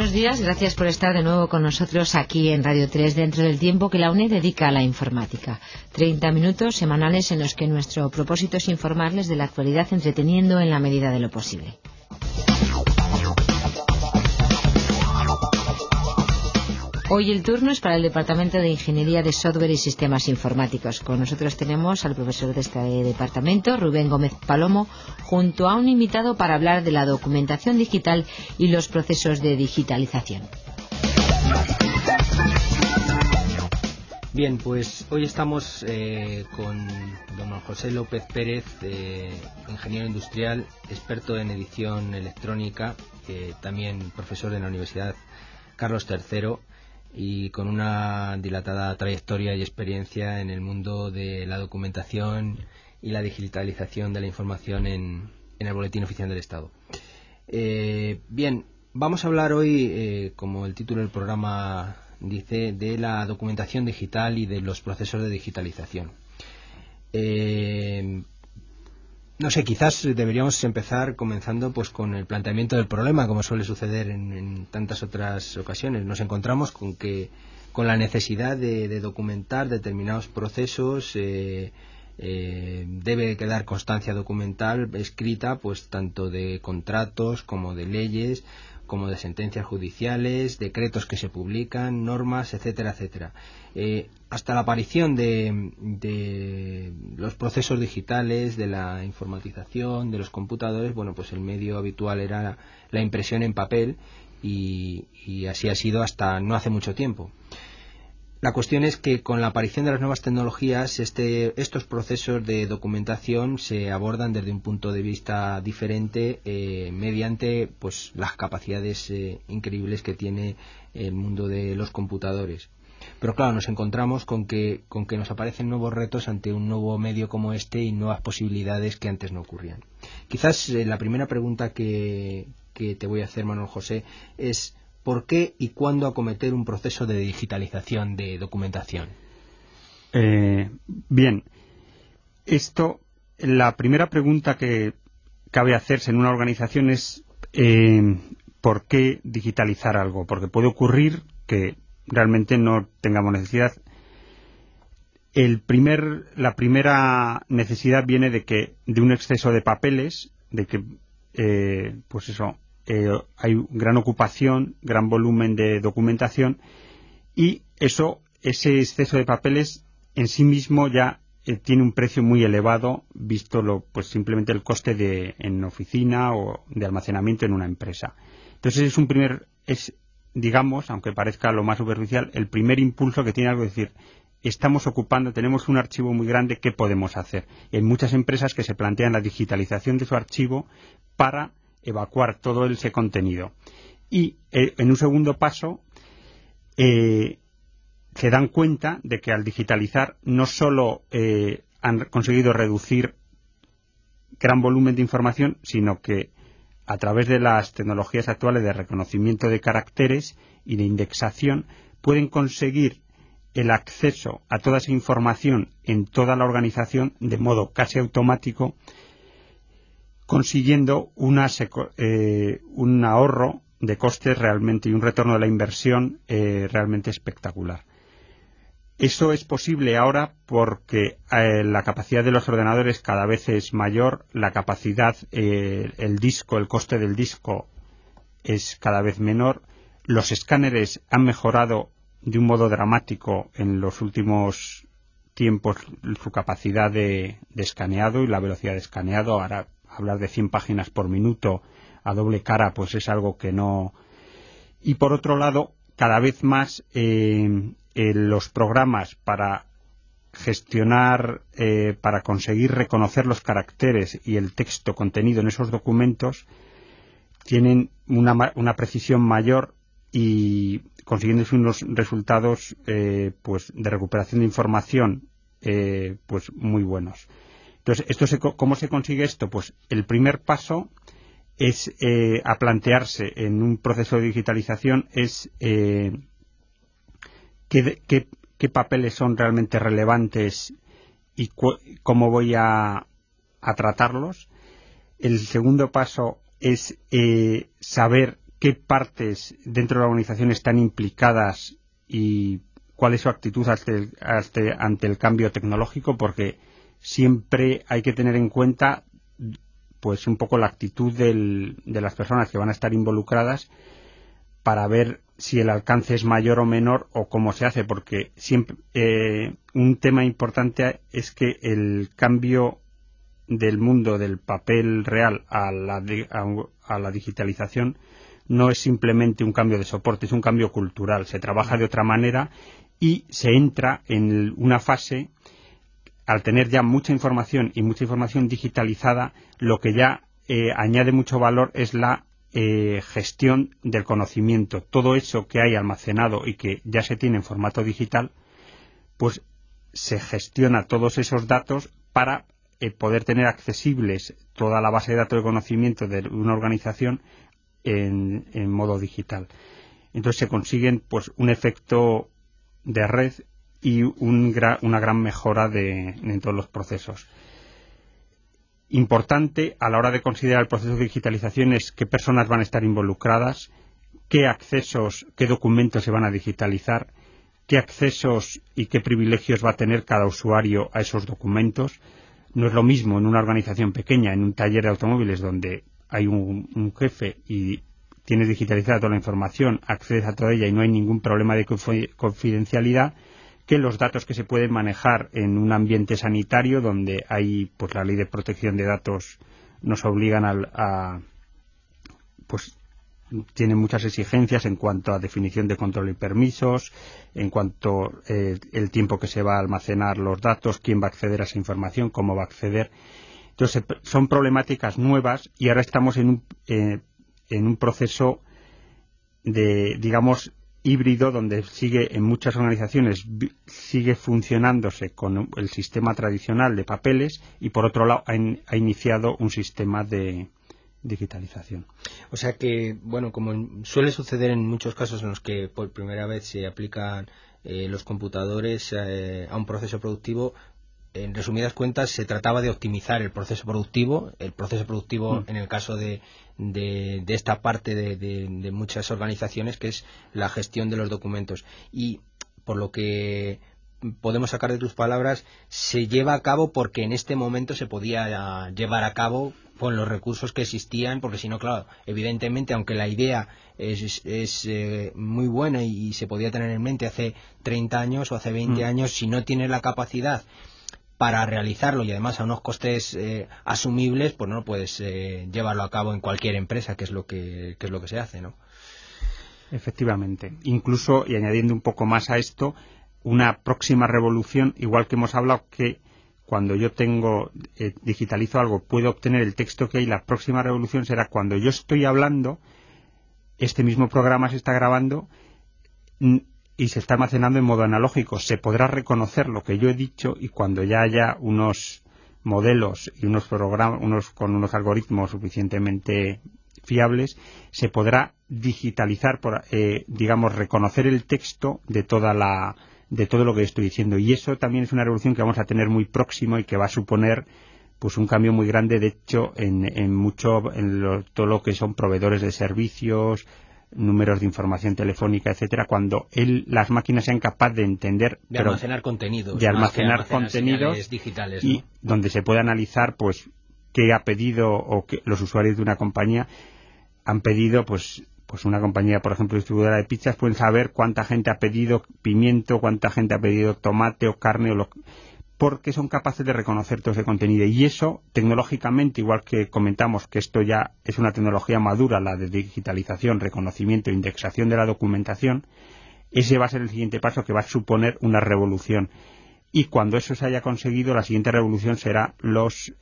buenos días. Gracias por estar de nuevo con nosotros aquí en Radio 3 dentro del tiempo que la UNED dedica a la informática. 30 minutos semanales en los que nuestro propósito es informarles de la actualidad entreteniendo en la medida de lo posible. Hoy el turno es para el Departamento de Ingeniería de Software y Sistemas Informáticos. Con nosotros tenemos al profesor de este departamento, Rubén Gómez Palomo, junto a un invitado para hablar de la documentación digital y los procesos de digitalización. Bien, pues hoy estamos con don José López Pérez, ingeniero industrial, experto en edición electrónica, también profesor de la Universidad Carlos III, y con una dilatada trayectoria y experiencia en el mundo de la documentación y la digitalización de la información en el Boletín Oficial del Estado. Bien, vamos a hablar hoy, como el título del programa dice, de la documentación digital y de los procesos de digitalización. No sé, quizás deberíamos empezar comenzando pues con el planteamiento del problema, como suele suceder en tantas otras ocasiones. Nos encontramos con la necesidad de documentar determinados procesos. Debe quedar constancia documental escrita, pues tanto de contratos como de leyes, como de sentencias judiciales, decretos que se publican, normas, etcétera, etcétera. Hasta la aparición de los procesos digitales, de la informatización, de los computadores, bueno, pues el medio habitual era la impresión en papel y así ha sido hasta no hace mucho tiempo. La cuestión es que con la aparición de las nuevas tecnologías, estos procesos de documentación se abordan desde un punto de vista diferente, mediante pues las capacidades increíbles que tiene el mundo de los computadores. Pero claro, nos encontramos con que nos aparecen nuevos retos ante un nuevo medio como este y nuevas posibilidades que antes no ocurrían. Quizás la primera pregunta que te voy a hacer, Manuel José, es ¿por qué y cuándo acometer un proceso de digitalización de documentación? Bien, la primera pregunta que cabe hacerse en una organización es ¿por qué digitalizar algo? Porque puede ocurrir que realmente no tengamos necesidad. La primera necesidad viene de un exceso de papeles, de que hay gran ocupación, gran volumen de documentación, y ese exceso de papeles en sí mismo ya tiene un precio muy elevado, visto simplemente el coste en oficina o de almacenamiento en una empresa. Entonces digamos, aunque parezca lo más superficial, el primer impulso que tiene algo es decir, tenemos un archivo muy grande, ¿qué podemos hacer? Hay muchas empresas que se plantean la digitalización de su archivo para evacuar todo ese contenido. Y en un segundo paso se dan cuenta de que al digitalizar no solo han conseguido reducir gran volumen de información, sino que a través de las tecnologías actuales de reconocimiento de caracteres y de indexación pueden conseguir el acceso a toda esa información en toda la organización de modo casi automático, consiguiendo un ahorro de costes realmente y un retorno de la inversión realmente espectacular. Eso es posible ahora porque la capacidad de los ordenadores cada vez es mayor, la capacidad, el coste del disco es cada vez menor, los escáneres han mejorado de un modo dramático en los últimos tiempos su capacidad de escaneado y la velocidad de escaneado. Ahora hablar de 100 páginas por minuto a doble cara pues es algo que no. Y por otro lado, cada vez más los programas para gestionar, para conseguir reconocer los caracteres y el texto contenido en esos documentos tienen una precisión mayor y consiguiéndose unos resultados de recuperación de información muy buenos. Entonces, ¿cómo se consigue esto? Pues el primer paso es a plantearse en un proceso de digitalización es qué papeles son realmente relevantes y cómo voy a tratarlos. El segundo paso es saber qué partes dentro de la organización están implicadas y cuál es su actitud ante el cambio tecnológico, porque siempre hay que tener en cuenta pues un poco la actitud de las personas que van a estar involucradas para ver si el alcance es mayor o menor o cómo se hace, porque siempre un tema importante es que el cambio del mundo del papel real a la digitalización no es simplemente un cambio de soporte, es un cambio cultural. Se trabaja de otra manera y se entra en una fase, al tener ya mucha información y mucha información digitalizada, lo que ya añade mucho valor es la gestión del conocimiento. Todo eso que hay almacenado y que ya se tiene en formato digital, pues se gestiona todos esos datos para poder tener accesibles toda la base de datos de conocimiento de una organización en modo digital. Entonces se consiguen pues un efecto de red y una gran mejora en todos los procesos. Importante a la hora de considerar el proceso de digitalización es qué personas van a estar involucradas, qué accesos, qué documentos se van a digitalizar, qué accesos y qué privilegios va a tener cada usuario a esos documentos. No es lo mismo en una organización pequeña, en un taller de automóviles donde hay un jefe y tienes digitalizada toda la información, accedes a toda ella y no hay ningún problema de confidencialidad, que los datos que se pueden manejar en un ambiente sanitario donde hay pues la ley de protección de datos nos obligan pues tienen muchas exigencias en cuanto a definición de control y permisos, en cuanto el tiempo que se va a almacenar los datos, quién va a acceder a esa información, cómo va a acceder. Entonces son problemáticas nuevas y ahora estamos en un proceso de, digamos, híbrido donde sigue en muchas organizaciones sigue funcionándose con el sistema tradicional de papeles y por otro lado ha iniciado un sistema de digitalización. O sea que, bueno, como suele suceder en muchos casos en los que por primera vez se aplican los computadores a un proceso productivo, en resumidas cuentas se trataba de optimizar el proceso productivo en el caso de esta parte de muchas organizaciones, que es la gestión de los documentos, y por lo que podemos sacar de tus palabras, se lleva a cabo porque en este momento se podía llevar a cabo con los recursos que existían, porque si no, claro, evidentemente, aunque la idea es muy buena y se podía tener en mente hace 30 años o hace 20 años, si no tienes la capacidad para realizarlo y además a unos costes asumibles, pues no puedes llevarlo a cabo en cualquier empresa, que es lo que se hace, ¿no? Efectivamente. Incluso, y añadiendo un poco más a esto, una próxima revolución, igual que hemos hablado que cuando yo digitalizo algo, puedo obtener el texto que hay, la próxima revolución será cuando yo estoy hablando, este mismo programa se está grabando y se está almacenando en modo analógico. Se podrá reconocer lo que yo he dicho y cuando ya haya unos modelos y unos programas con unos algoritmos suficientemente fiables, se podrá digitalizar, digamos, reconocer el texto de todo lo que estoy diciendo. Y eso también es una revolución que vamos a tener muy próximo y que va a suponer pues un cambio muy grande, de hecho, todo lo que son proveedores de servicios, números de información telefónica, etcétera, cuando las máquinas sean capaces de entender, almacenar contenidos, digitales, y ¿no? Donde se puede analizar pues qué ha pedido o qué los usuarios de una compañía han pedido, pues una compañía, por ejemplo, distribuidora de pizzas, pueden saber cuánta gente ha pedido pimiento, cuánta gente ha pedido tomate o carne, porque son capaces de reconocer todo ese contenido. Y eso, tecnológicamente, igual que comentamos que esto ya es una tecnología madura, la de digitalización, reconocimiento e indexación de la documentación, ese va a ser el siguiente paso que va a suponer una revolución. Y cuando eso se haya conseguido, la siguiente revolución será los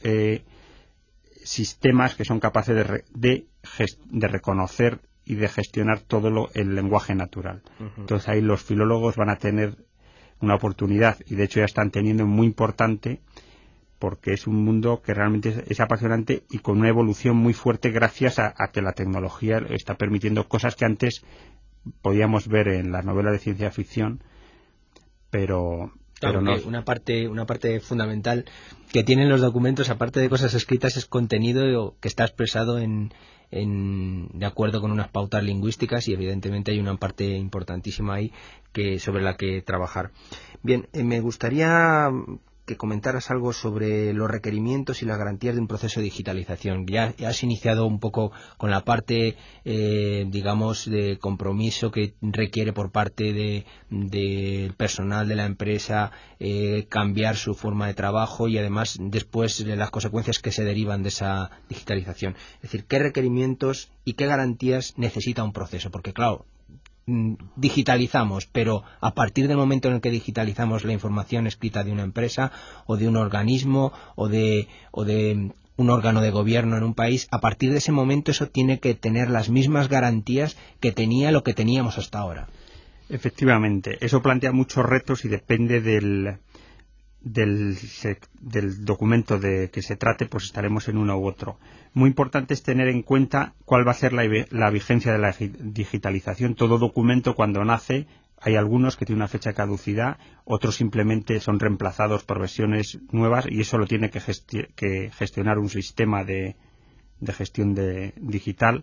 sistemas que son capaces de reconocer y de gestionar todo el lenguaje natural. Entonces ahí los filólogos van a tener una oportunidad, y de hecho ya están teniendo, muy importante, porque es un mundo que realmente es apasionante y con una evolución muy fuerte gracias a que la tecnología está permitiendo cosas que antes podíamos ver en las novelas de ciencia ficción, pero Claro, pero no. una parte fundamental que tienen los documentos, aparte de cosas escritas, es contenido que está expresado de acuerdo con unas pautas lingüísticas, y evidentemente hay una parte importantísima ahí sobre la que trabajar. Bien, me gustaría que comentaras algo sobre los requerimientos y las garantías de un proceso de digitalización. Ya has iniciado un poco con la parte, digamos, de compromiso que requiere por parte del personal de la empresa cambiar su forma de trabajo, y además después las consecuencias que se derivan de esa digitalización. Es decir, ¿qué requerimientos y qué garantías necesita un proceso? Porque, claro, digitalizamos, pero a partir del momento en el que digitalizamos la información escrita de una empresa o de un organismo o de un órgano de gobierno en un país, a partir de ese momento eso tiene que tener las mismas garantías que tenía lo que teníamos hasta ahora. Efectivamente, eso plantea muchos retos y depende del documento de que se trate, pues estaremos en uno u otro. Muy importante es tener en cuenta cuál va a ser la vigencia de la digitalización. Todo documento, cuando nace, hay algunos que tienen una fecha de caducidad, otros simplemente son reemplazados por versiones nuevas, y eso lo tiene que gestionar un sistema de gestión digital.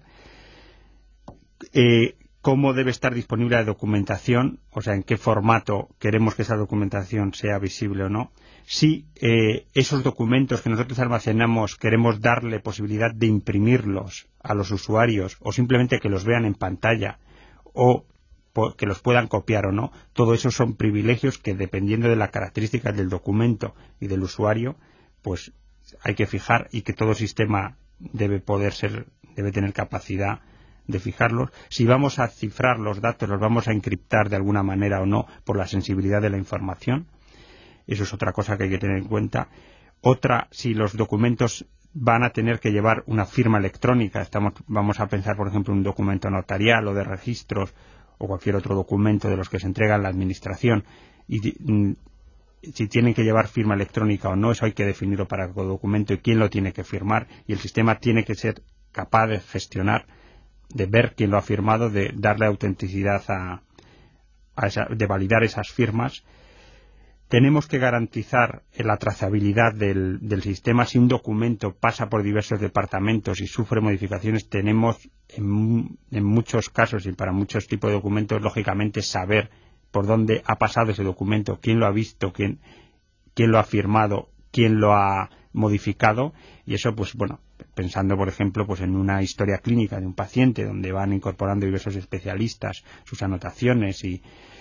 Cómo debe estar disponible la documentación, o sea, en qué formato queremos que esa documentación sea visible o no. Si esos documentos que nosotros almacenamos queremos darle posibilidad de imprimirlos a los usuarios, o simplemente que los vean en pantalla, o que los puedan copiar o no, todo eso son privilegios que, dependiendo de las características del documento y del usuario, pues hay que fijar, y que todo sistema debe tener capacidad de fijarlos. Si vamos a cifrar los datos, los vamos a encriptar de alguna manera o no, por la sensibilidad de la información. Eso es otra cosa que hay que tener en cuenta. Otra, si los documentos van a tener que llevar una firma electrónica. Vamos a pensar, por ejemplo, en un documento notarial o de registros, o cualquier otro documento de los que se entrega en la administración, y si tienen que llevar firma electrónica o no, eso hay que definirlo para cada documento, y quién lo tiene que firmar, y el sistema tiene que ser capaz de gestionar, de ver quién lo ha firmado, de darle autenticidad de validar esas firmas. Tenemos que garantizar la trazabilidad del sistema. Si un documento pasa por diversos departamentos y sufre modificaciones, tenemos en muchos casos, y para muchos tipos de documentos, lógicamente saber por dónde ha pasado ese documento, quién lo ha visto, quién lo ha firmado, quién lo ha modificado. Y eso, pues bueno, pensando por ejemplo pues en una historia clínica de un paciente, donde van incorporando diversos especialistas sus anotaciones y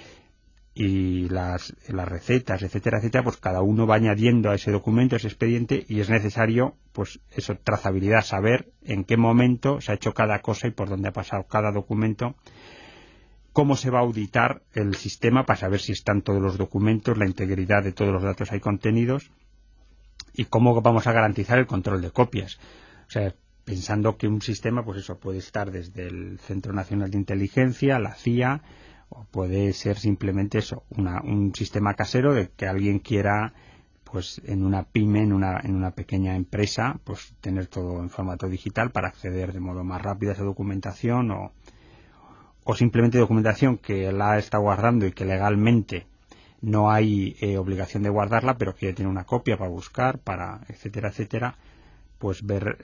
las recetas, etcétera, etcétera, pues cada uno va añadiendo a ese documento, a ese expediente, y es necesario, pues eso, trazabilidad, saber en qué momento se ha hecho cada cosa y por dónde ha pasado cada documento. Cómo se va a auditar el sistema para saber si están todos los documentos, la integridad de todos los datos ahí contenidos, y cómo vamos a garantizar el control de copias. O sea, pensando que un sistema, pues eso, puede estar desde el Centro Nacional de Inteligencia, la CIA, o puede ser simplemente eso, un sistema casero de que alguien quiera, pues en una pyme, en una pequeña empresa, pues tener todo en formato digital para acceder de modo más rápido a esa documentación, o simplemente documentación que la está guardando y que legalmente no hay obligación de guardarla, pero que tiene una copia para buscar, para etcétera, etcétera. Pues ver,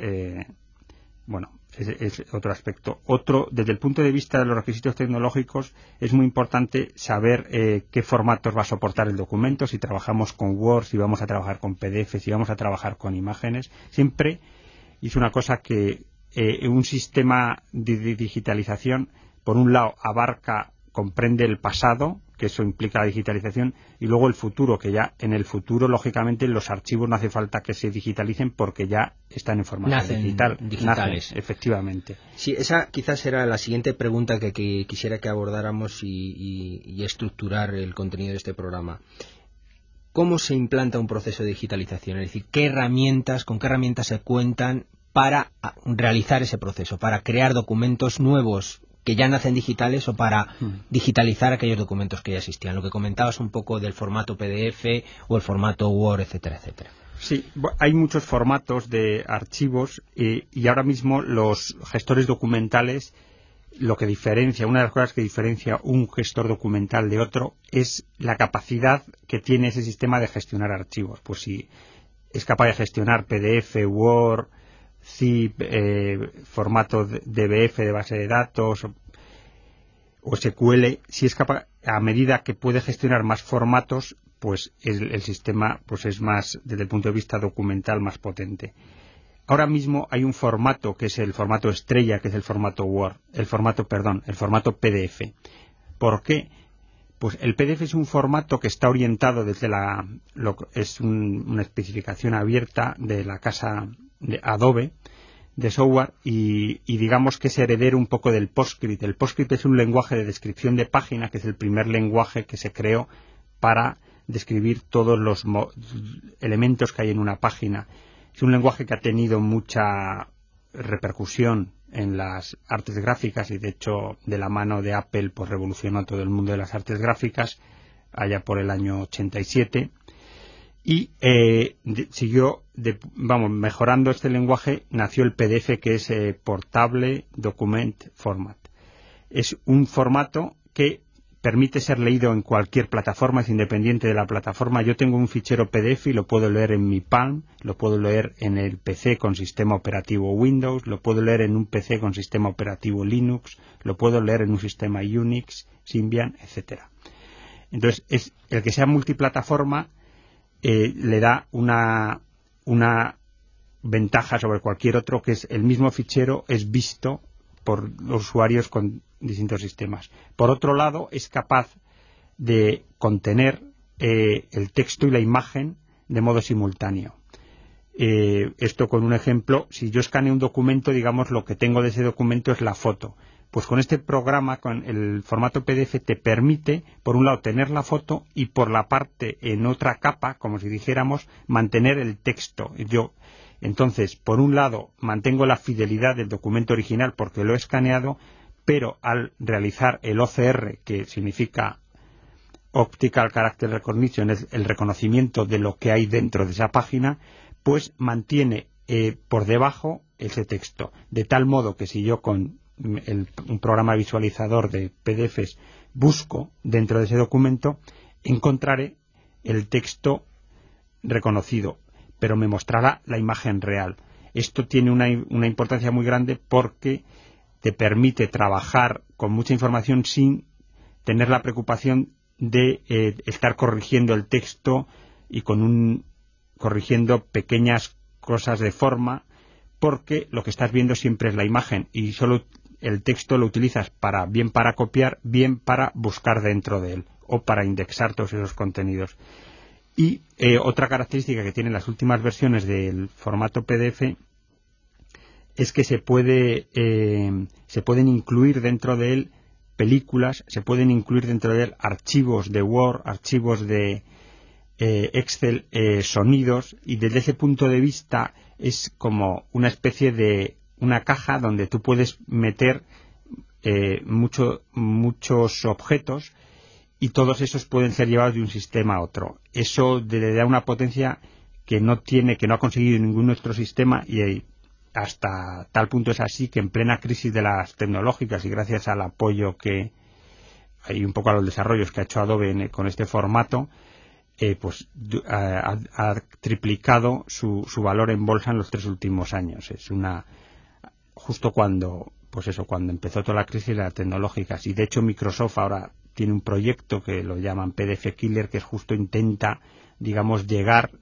es otro aspecto. Otro, desde el punto de vista de los requisitos tecnológicos, es muy importante saber qué formatos va a soportar el documento, si trabajamos con Word, si vamos a trabajar con PDF, si vamos a trabajar con imágenes. Siempre hice una cosa que un sistema de digitalización, por un lado, comprende el pasado, que eso implica la digitalización, y luego el futuro, que ya en el futuro, lógicamente, los archivos no hace falta que se digitalicen porque ya están en formato digital. Digitales. Nacen, efectivamente. Sí, esa quizás era la siguiente pregunta que quisiera que abordáramos y estructurar el contenido de este programa. ¿Cómo se implanta un proceso de digitalización? Es decir, con qué herramientas se cuentan para realizar ese proceso, para crear documentos nuevos que ya nacen digitales, o para digitalizar aquellos documentos que ya existían? Lo que comentabas un poco del formato PDF o el formato Word, etcétera, etcétera. Sí, hay muchos formatos de archivos y ahora mismo los gestores documentales una de las cosas que diferencia un gestor documental de otro es la capacidad que tiene ese sistema de gestionar archivos. Pues si es capaz de gestionar PDF, Word, zip, formato DBF de base de datos o SQL, si es capaz, a medida que puede gestionar más formatos, pues el sistema pues es más, desde el punto de vista documental, más potente. Ahora mismo hay un formato que es el formato estrella, que es el formato formato PDF. ¿Por qué? Pues el PDF es un formato que está orientado desde una especificación abierta de la casa de Adobe de software y digamos que es heredero un poco del PostScript. El PostScript es un lenguaje de descripción de página, que es el primer lenguaje que se creó para describir todos los elementos que hay en una página. Es un lenguaje que ha tenido mucha repercusión en las artes gráficas y de hecho de la mano de Apple pues revolucionó todo el mundo de las artes gráficas allá por el año 87 y siguió mejorando este lenguaje. Nació el PDF, que es Portable Document Format. Es un formato que permite ser leído en cualquier plataforma, es independiente de la plataforma. Yo tengo un fichero PDF y lo puedo leer en mi Palm, lo puedo leer en el PC con sistema operativo Windows, lo puedo leer en un PC con sistema operativo Linux, lo puedo leer en un sistema Unix, Symbian, etcétera. Entonces, el que sea multiplataforma le da una ventaja sobre cualquier otro, que es el mismo fichero es visto por los usuarios con distintos sistemas. Por otro lado, es capaz de contener el texto y la imagen de modo simultáneo. Esto con un ejemplo: si yo escaneo un documento, digamos, lo que tengo de ese documento es la foto. Pues con este programa, con el formato PDF, te permite, por un lado, tener la foto y por la parte, en otra capa, como si dijéramos, mantener el texto. Entonces, por un lado, mantengo la fidelidad del documento original porque lo he escaneado, pero al realizar el OCR, que significa Optical Character Recognition, es el reconocimiento de lo que hay dentro de esa página, pues mantiene por debajo ese texto. De tal modo que si yo con un programa visualizador de PDFs busco dentro de ese documento, encontraré el texto reconocido, pero me mostrará la imagen real. Esto tiene una importancia muy grande porque te permite trabajar con mucha información sin tener la preocupación de estar corrigiendo el texto y corrigiendo pequeñas cosas de forma, porque lo que estás viendo siempre es la imagen y solo el texto lo utilizas bien para copiar, bien para buscar dentro de él o para indexar todos esos contenidos. Y otra característica que tienen las últimas versiones del formato PDF es que se pueden incluir dentro de él películas, se pueden incluir dentro de él archivos de Word, archivos de Excel, sonidos, y desde ese punto de vista es como una especie de una caja donde tú puedes meter muchos objetos y todos esos pueden ser llevados de un sistema a otro. Eso le da una potencia que no ha conseguido ningún otro sistema, y hasta tal punto es así que en plena crisis de las tecnológicas y gracias al apoyo que hay un poco a los desarrollos que ha hecho Adobe con este formato, ha triplicado su valor en bolsa en los 3 últimos años. Justo cuando empezó toda la crisis de las tecnológicas, y de hecho Microsoft ahora tiene un proyecto que lo llaman PDF Killer, que es justo intenta, digamos, llegar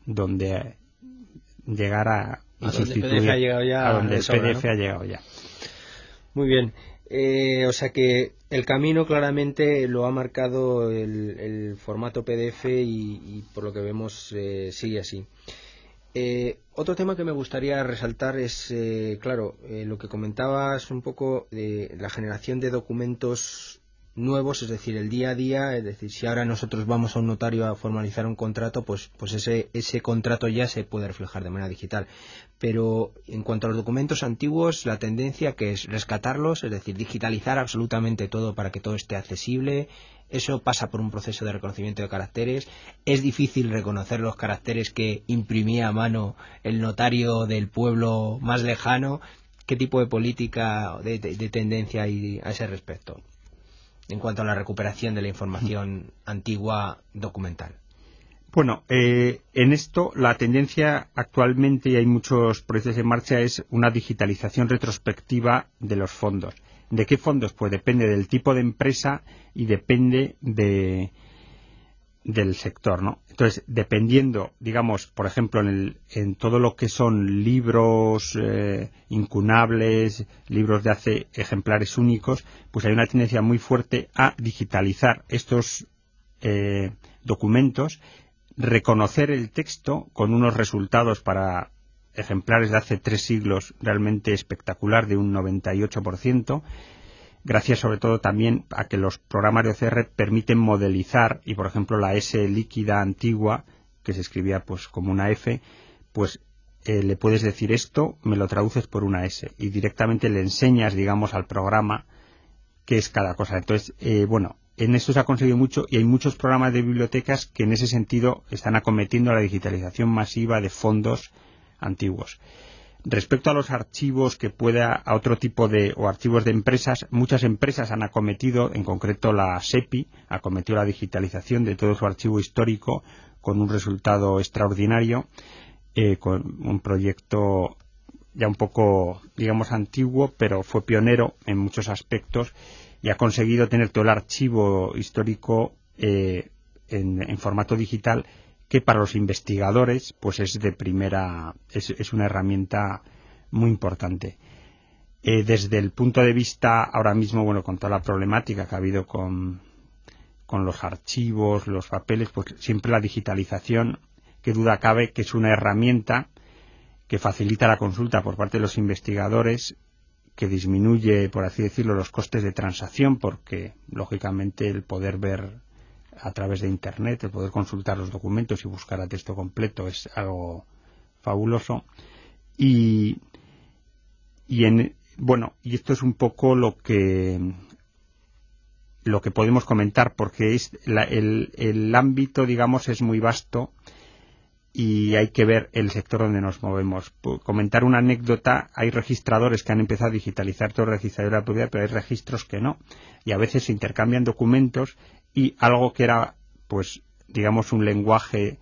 a sustituir a donde el PDF ha llegado ya. Muy bien. O sea que el camino claramente lo ha marcado el formato PDF y por lo que vemos sigue así. Otro tema que me gustaría resaltar es, lo que comentabas un poco de la generación de documentos nuevos, es decir, el día a día. Es decir, si ahora nosotros vamos a un notario a formalizar un contrato, pues ese contrato ya se puede reflejar de manera digital. Pero en cuanto a los documentos antiguos, la tendencia que es rescatarlos, es decir, digitalizar absolutamente todo para que todo esté accesible. Eso pasa por un proceso de reconocimiento de caracteres. Es difícil reconocer los caracteres que imprimía a mano el notario del pueblo más lejano. ¿qué tipo de política, de tendencia hay a ese respecto en cuanto a la recuperación de la información antigua documental? Bueno, en esto la tendencia actualmente, y hay muchos proyectos en marcha, es una digitalización retrospectiva de los fondos. ¿De qué fondos? Pues depende del tipo de empresa y depende del sector, ¿no? Entonces, dependiendo, digamos, por ejemplo, en todo lo que son libros incunables, libros de hace ejemplares únicos, pues hay una tendencia muy fuerte a digitalizar estos documentos, reconocer el texto con unos resultados para ejemplares de hace 3 siglos realmente espectacular, de un 98%, gracias sobre todo también a que los programas de OCR permiten modelizar, y por ejemplo la S líquida antigua, que se escribía pues como una F, pues le puedes decir esto, me lo traduces por una S, y directamente le enseñas, digamos, al programa qué es cada cosa. Entonces, bueno, en esto se ha conseguido mucho, y hay muchos programas de bibliotecas que en ese sentido están acometiendo la digitalización masiva de fondos antiguos. Respecto a los archivos que pueda, a otro tipo de, o archivos de empresas, muchas empresas han acometido, en concreto la SEPI, acometió la digitalización de todo su archivo histórico con un resultado extraordinario, con un proyecto ya un poco, digamos, antiguo, pero fue pionero en muchos aspectos y ha conseguido tener todo el archivo histórico en formato digital, que para los investigadores pues es de primera, es una herramienta muy importante. Desde el punto de vista ahora mismo, bueno, con toda la problemática que ha habido con los archivos, los papeles, pues siempre la digitalización, qué duda cabe que es una herramienta que facilita la consulta por parte de los investigadores, que disminuye, por así decirlo, los costes de transacción, porque lógicamente el poder ver a través de Internet, el poder consultar los documentos y buscar a texto completo es algo fabuloso. Y esto es un poco lo que podemos comentar, porque es el ámbito, digamos, es muy vasto y hay que ver el sector donde nos movemos. Por comentar una anécdota, hay registradores que han empezado a digitalizar todo el registrador de la propiedad, pero hay registros que no, y a veces se intercambian documentos, y algo que era, pues, digamos, un lenguaje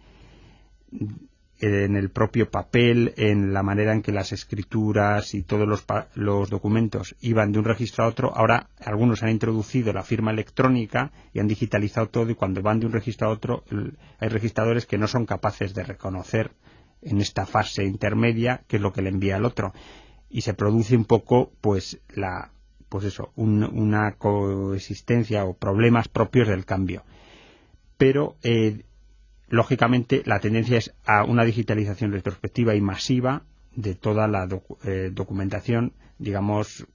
en el propio papel, en la manera en que las escrituras y todos los documentos iban de un registro a otro, ahora algunos han introducido la firma electrónica y han digitalizado todo, y cuando van de un registro a otro hay registradores que no son capaces de reconocer en esta fase intermedia qué es lo que le envía al otro, y se produce un poco una coexistencia o problemas propios del cambio. Pero lógicamente la tendencia es a una digitalización retrospectiva y masiva de toda la documentación, digamos,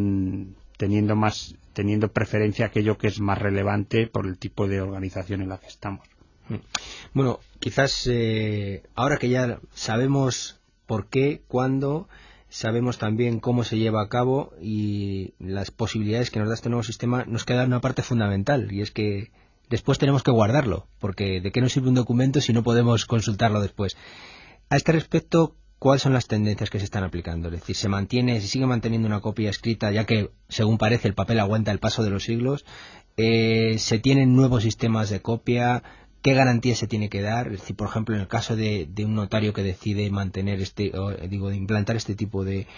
teniendo preferencia a aquello que es más relevante por el tipo de organización en la que estamos. Bueno, quizás ahora que ya sabemos por qué, cuándo, sabemos también cómo se lleva a cabo y las posibilidades que nos da este nuevo sistema, nos queda una parte fundamental, y es que después tenemos que guardarlo, porque ¿de qué nos sirve un documento si no podemos consultarlo después? A este respecto, ¿cuáles son las tendencias que se están aplicando? Es decir, se sigue manteniendo una copia escrita, ya que, según parece, el papel aguanta el paso de los siglos. ¿Se tienen nuevos sistemas de copia? ¿Qué garantías se tiene que dar? Es decir, por ejemplo, en el caso de un notario que decide mantener de implantar este tipo de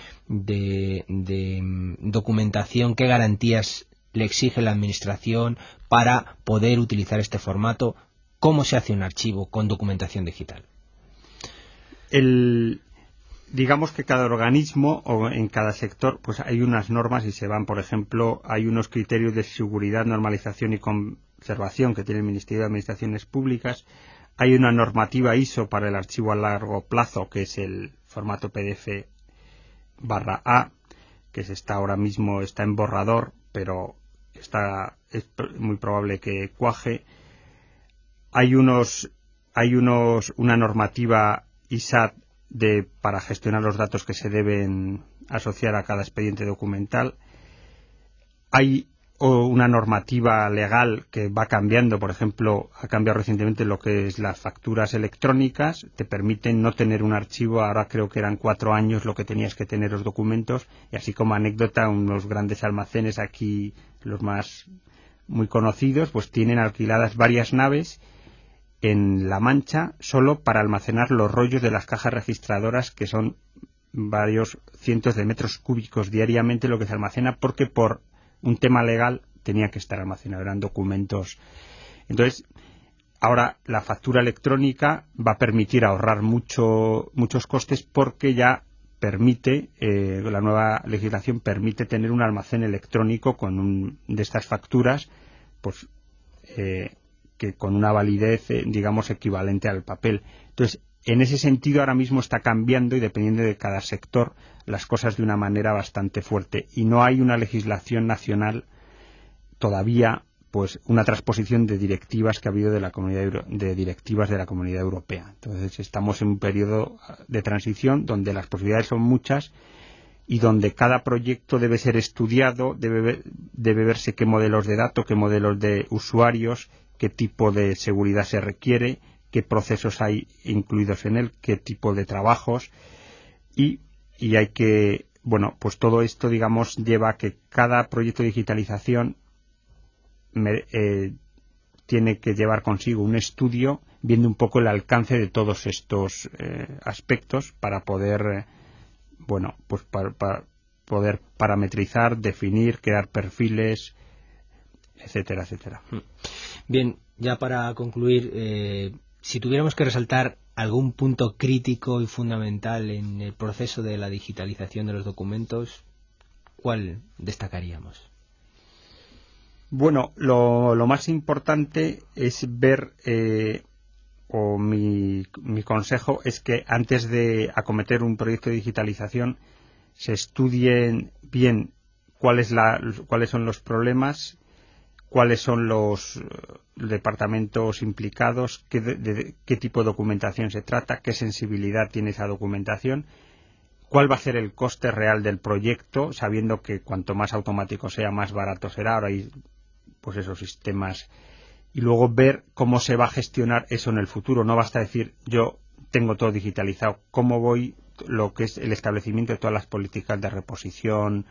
documentación, ¿qué garantías le exige la administración para poder utilizar este formato? ¿Cómo se hace un archivo con documentación digital? Digamos que cada organismo o en cada sector pues hay unas normas y se van, por ejemplo, hay unos criterios de seguridad, normalización y conservación que tiene el Ministerio de Administraciones Públicas. Hay una normativa ISO para el archivo a largo plazo, que es el formato PDF/A, que ahora mismo está en borrador, pero es muy probable que cuaje. Hay una normativa ISAT para gestionar los datos que se deben asociar a cada expediente documental. Hay una normativa legal que va cambiando. Por ejemplo, ha cambiado recientemente lo que es las facturas electrónicas, te permiten no tener un archivo. Ahora creo que eran 4 años lo que tenías que tener los documentos, y así como anécdota, unos grandes almacenes aquí, los más muy conocidos, pues tienen alquiladas varias naves en La Mancha solo para almacenar los rollos de las cajas registradoras, que son varios cientos de metros cúbicos diariamente lo que se almacena, porque por un tema legal tenía que estar almacenado, eran documentos. Entonces, ahora la factura electrónica va a permitir ahorrar muchos costes, porque ya permite, la nueva legislación permite tener un almacén electrónico de estas facturas, pues que con una validez, digamos, equivalente al papel. Entonces, en ese sentido, ahora mismo está cambiando, y dependiendo de cada sector, las cosas de una manera bastante fuerte. Y no hay una legislación nacional todavía, pues una transposición de directivas que ha habido de directivas de la Comunidad Europea. Entonces, estamos en un periodo de transición donde las posibilidades son muchas y donde cada proyecto debe ser estudiado, debe verse qué modelos de datos, qué modelos de usuarios, qué tipo de seguridad se requiere, qué procesos hay incluidos en él, qué tipo de trabajos, y hay que, bueno, pues todo esto, digamos, lleva a que cada proyecto de digitalización tiene que llevar consigo un estudio viendo un poco el alcance de todos estos aspectos para poder, bueno, pues para poder parametrizar, definir, crear perfiles, etcétera, etcétera. Bien, ya para concluir, si tuviéramos que resaltar algún punto crítico y fundamental en el proceso de la digitalización de los documentos, ¿cuál destacaríamos? Bueno, lo más importante es ver, o mi consejo es que antes de acometer un proyecto de digitalización se estudien bien cuáles son los problemas, cuáles son los departamentos implicados, qué tipo de documentación se trata, qué sensibilidad tiene esa documentación, cuál va a ser el coste real del proyecto, sabiendo que cuanto más automático sea, más barato será. Ahora hay, pues, esos sistemas, y luego ver cómo se va a gestionar eso en el futuro. No basta decir, yo tengo todo digitalizado, cómo voy, lo que es el establecimiento de todas las políticas de reposición,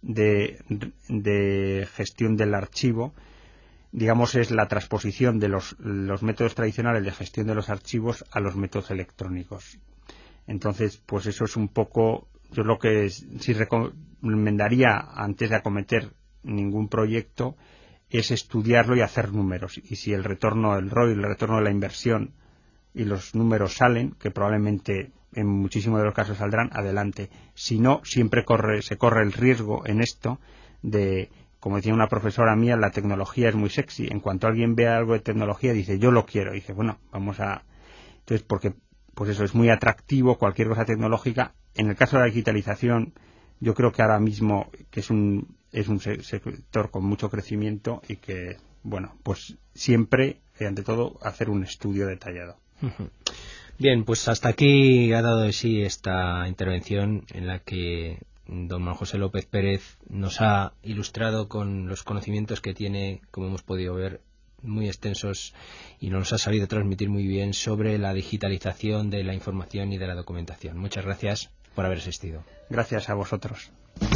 de gestión del archivo, digamos, es la transposición de los métodos tradicionales de gestión de los archivos a los métodos electrónicos. Entonces, pues eso es un poco, yo lo que sí recomendaría antes de acometer ningún proyecto es estudiarlo y hacer números, y si el retorno del ROI, el retorno de la inversión y los números salen, que probablemente en muchísimos de los casos saldrán, adelante. Si no, siempre se corre el riesgo en esto de, como decía una profesora mía, la tecnología es muy sexy. En cuanto alguien ve algo de tecnología, dice, yo lo quiero. Y dice, bueno, vamos a... Entonces, porque pues eso es muy atractivo, cualquier cosa tecnológica. En el caso de la digitalización, yo creo que ahora mismo que es un sector con mucho crecimiento, y que, bueno, pues siempre, ante todo, hacer un estudio detallado. Bien, pues hasta aquí ha dado de sí esta intervención en la que don Manuel José López Pérez nos ha ilustrado con los conocimientos que tiene, como hemos podido ver, muy extensos, y nos ha sabido transmitir muy bien sobre la digitalización de la información y de la documentación. Muchas gracias por haber asistido. Gracias a vosotros.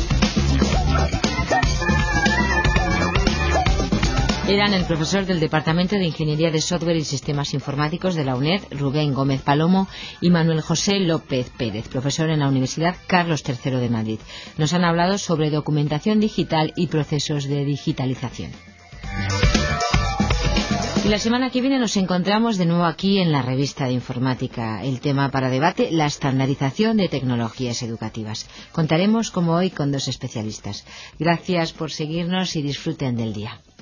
Eran el profesor del Departamento de Ingeniería de Software y Sistemas Informáticos de la UNED, Rubén Gómez Palomo, y Manuel José López Pérez, profesor en la Universidad Carlos III de Madrid. Nos han hablado sobre documentación digital y procesos de digitalización. Y la semana que viene nos encontramos de nuevo aquí en la revista de informática. El tema para debate, la estandarización de tecnologías educativas. Contaremos, como hoy, con 2 especialistas. Gracias por seguirnos y disfruten del día.